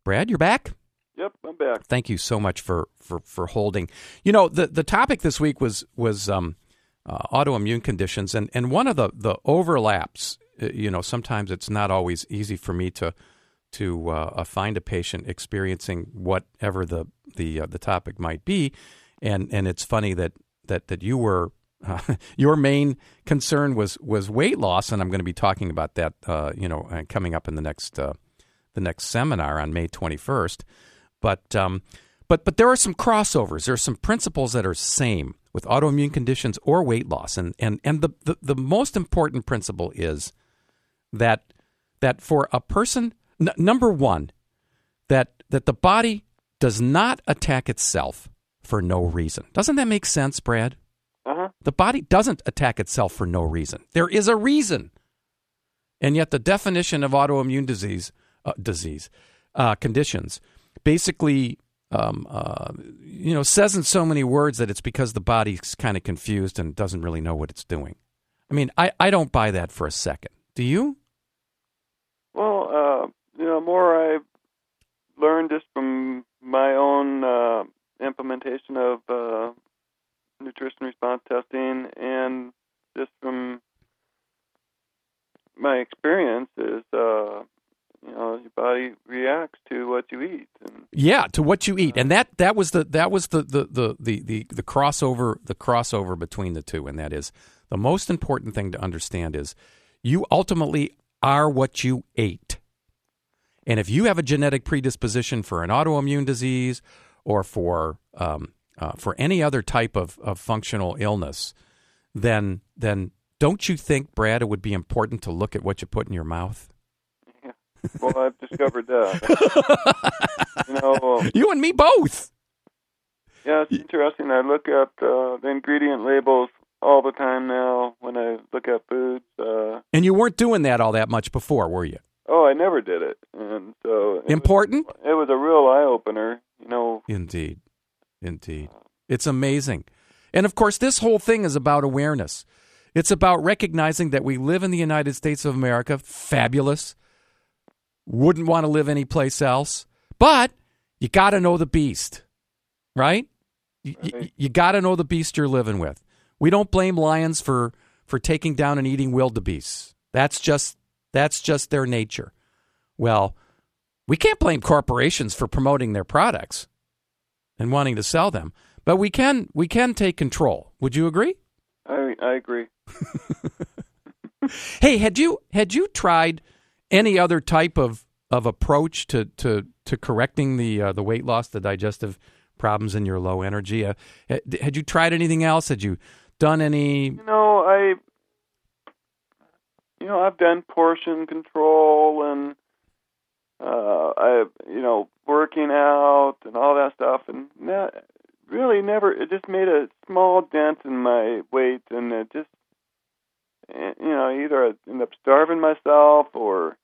Brad, you're back? Yep, I'm back. Thank you so much for holding. You know, the topic this week was autoimmune conditions, and one of the overlaps. You know, sometimes it's not always easy for me to find a patient experiencing whatever the topic might be, and it's funny that you were your main concern was weight loss, and I'm going to be talking about that coming up in the next seminar on May 21st. But there are some crossovers. There are some principles that are same with autoimmune conditions or weight loss, and the most important principle is that for a person, number one, that the body does not attack itself for no reason. Doesn't that make sense, Brad? Uh-huh. The body doesn't attack itself for no reason. There is a reason, and yet the definition of autoimmune conditions basically says in so many words that it's because the body's kind of confused and doesn't really know what it's doing. I mean, I don't buy that for a second. Do you? Well, more I've learned just from my own implementation of nutrition response testing, and just from my experience is, your body reacts to what you eat. Yeah, to what you eat, and that was the crossover between the two, and that is the most important thing to understand is you ultimately are what you ate. And if you have a genetic predisposition for an autoimmune disease or for any other type of functional illness, then don't you think, Brad, it would be important to look at what you put in your mouth? Yeah. Well, I've discovered that. You and me both. Yeah, it's interesting. I look at the ingredient labels all the time now when I look at foods. And you weren't doing that all that much before, were you? Oh, I never did it. And so important? It was a real eye-opener, Indeed. It's amazing. And, of course, this whole thing is about awareness. It's about recognizing that we live in the United States of America, fabulous, wouldn't want to live anyplace else, but you got to know the beast, right? You got to know the beast you're living with. We don't blame lions for taking down and eating wildebeests. That's just their nature. Well, we can't blame corporations for promoting their products and wanting to sell them, but we can take control. Would you agree? I agree. Hey, had you tried any other type of approach to correcting the weight loss, the digestive problems, and your low energy? Had you tried anything else? Had you done any? I've done portion control and working out and all that stuff, and that really never. It just made a small dent in my weight, and it just, either I end up starving myself or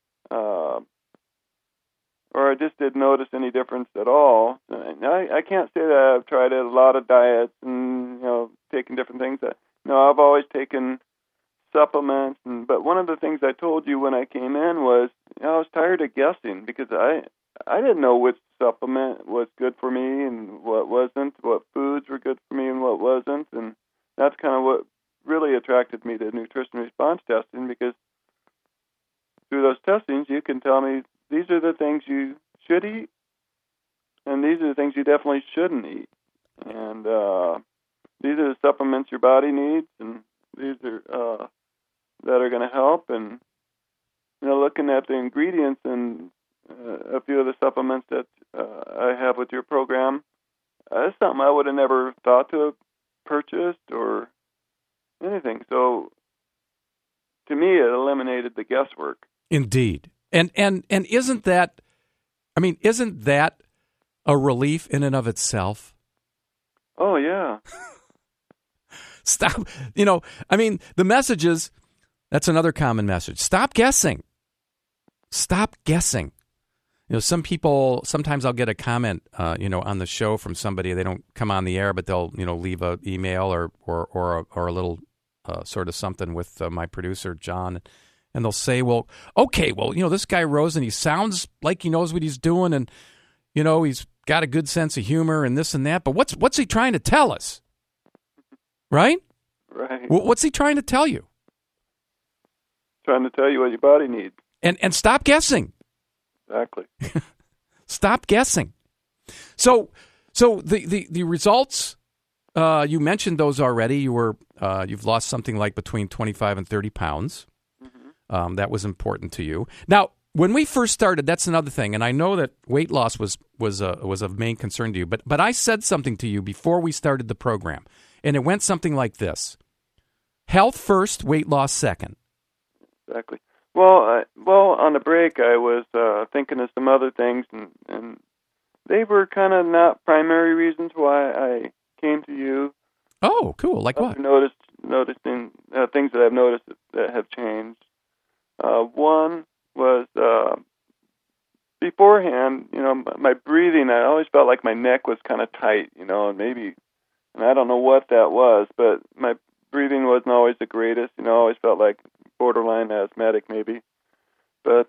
I just didn't notice any difference at all. I can't say that I've tried a lot of diets and taken different things. I've always taken supplements, but one of the things I told you when I came in was I was tired of guessing because I didn't know which supplement was good for me and what wasn't, what foods were good for me and what wasn't, and that's kind of what really attracted me to nutrition response testing, because through those testings you can tell me these are the things you should eat and these are the things you definitely shouldn't eat, and these are the supplements your body needs, and these are that are going to help. And looking at the ingredients and a few of the supplements that I have with your program, that's something I would have never thought to have purchased or anything. So to me, it eliminated the guesswork. Indeed. And isn't that a relief in and of itself? Oh, yeah. Stop. The message is, that's another common message. Stop guessing. Stop guessing. Some people, sometimes I'll get a comment, on the show from somebody. They don't come on the air, but they'll, leave an email or a little sort of something with my producer, John. and they'll say, well, okay, well, this guy Rose, and he sounds like he knows what he's doing, and, he's got a good sense of humor and this and that, but what's he trying to tell us? Right? Right. What's he trying to tell you? Trying to tell you what your body needs. And stop guessing. Exactly. Stop guessing. So the results, you mentioned those already. You've lost something like between 25 and 30 pounds. Mm-hmm. That was important to you. Now, when we first started, that's another thing, and I know that weight loss was a main concern to you. But I said something to you before we started the program, and it went something like this: health first, weight loss second. Exactly. Well, on the break, I was thinking of some other things, and they were kind of not primary reasons why I came to you. Oh, cool. Like what? Noticing things that I've noticed that have changed. One was beforehand, my breathing, I always felt like my neck was kind of tight, and I don't know what that was, but my breathing wasn't always the greatest. I always felt like borderline asthmatic maybe. But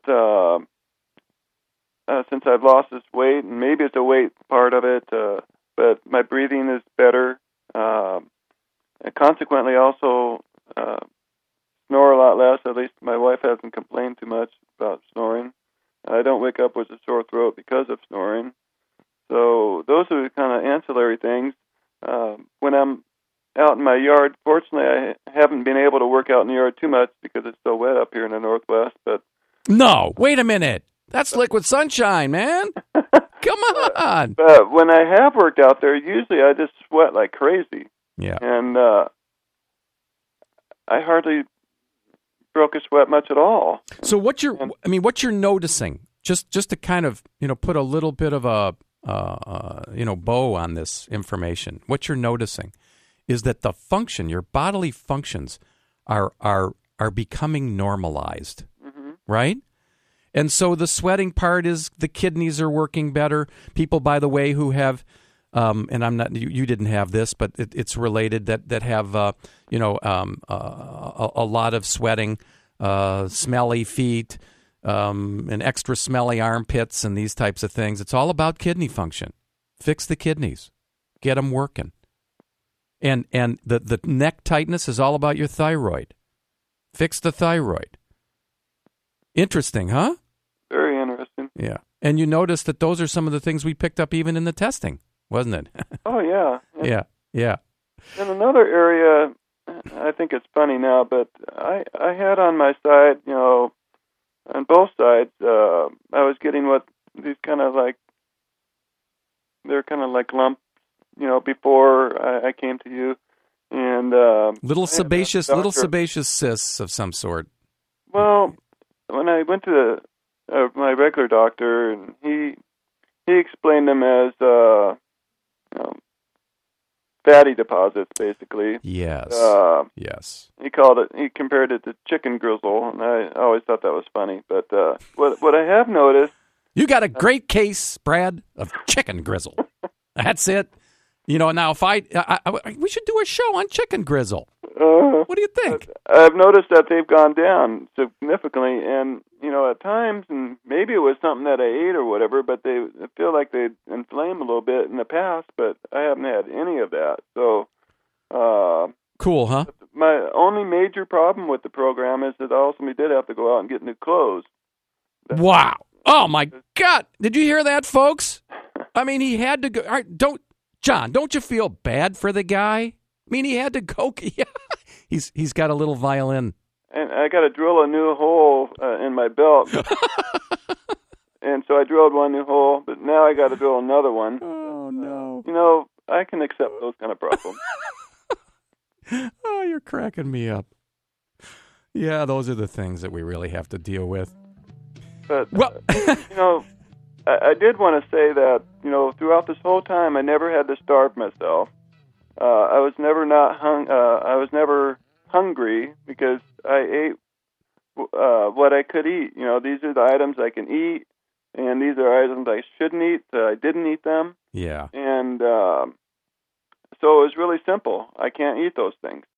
since I've lost this weight, and maybe it's a weight part of it, but my breathing is better. And consequently, also snore a lot less. At least my wife hasn't complained too much about snoring. I don't wake up with a sore throat because of snoring. So those are the kind of ancillary things. When I'm out in my yard, fortunately, I haven't been able to work out in the yard too much because it's so wet up here in the Northwest. But no, wait a minute. That's liquid sunshine, man. Come on. But when I have worked out there, usually I just sweat like crazy. Yeah. And I hardly broke a sweat much at all. So what you're noticing, just to kind of, put a little bit of a, bow on this information, what you're noticing is that your bodily functions are becoming normalized, mm-hmm. right? And so the sweating part is the kidneys are working better. People, by the way, who have, and I'm not, you didn't have this, but it's related that have, a lot of sweating, smelly feet, and extra smelly armpits and these types of things. It's all about kidney function. Fix the kidneys. Get them working. And the neck tightness is all about your thyroid. Fix the thyroid. Interesting, huh? Very interesting. Yeah. And you notice that those are some of the things we picked up even in the testing, wasn't it? Oh, yeah. Yeah. In another area, I think it's funny now, but I had on my side, on both sides, I was getting these kind of like, they're kind of like lumps, before I came to you. And little sebaceous cysts of some sort. Well, when I went to my regular doctor, and he explained them as fatty deposits, basically. Yes. Yes. He compared it to chicken grizzle, and I always thought that was funny. But what I have noticed, you got a great case, Brad, of chicken grizzle. That's it. Now if we should do a show on chicken grizzle. What do you think? I've noticed that they've gone down significantly, and at times, and maybe it was something that I ate or whatever, but I feel like they inflame a little bit in the past, but I haven't had any of that. So, cool, huh? My only major problem with the program is that I also did have to go out and get new clothes. Wow! Oh my God! Did you hear that, folks? I mean, he had to go. All right, don't you feel bad for the guy? I mean, he had to go. He's got a little violin. And I got to drill a new hole in my belt. And so I drilled one new hole, but now I got to drill another one. Oh, no. I can accept those kind of problems. Oh, you're cracking me up. Yeah, those are the things that we really have to deal with. But, I did want to say that, throughout this whole time, I never had to starve myself. I was never hungry because I ate what I could eat. These are the items I can eat, and these are items I shouldn't eat. So I didn't eat them. Yeah. And so it was really simple. I can't eat those things.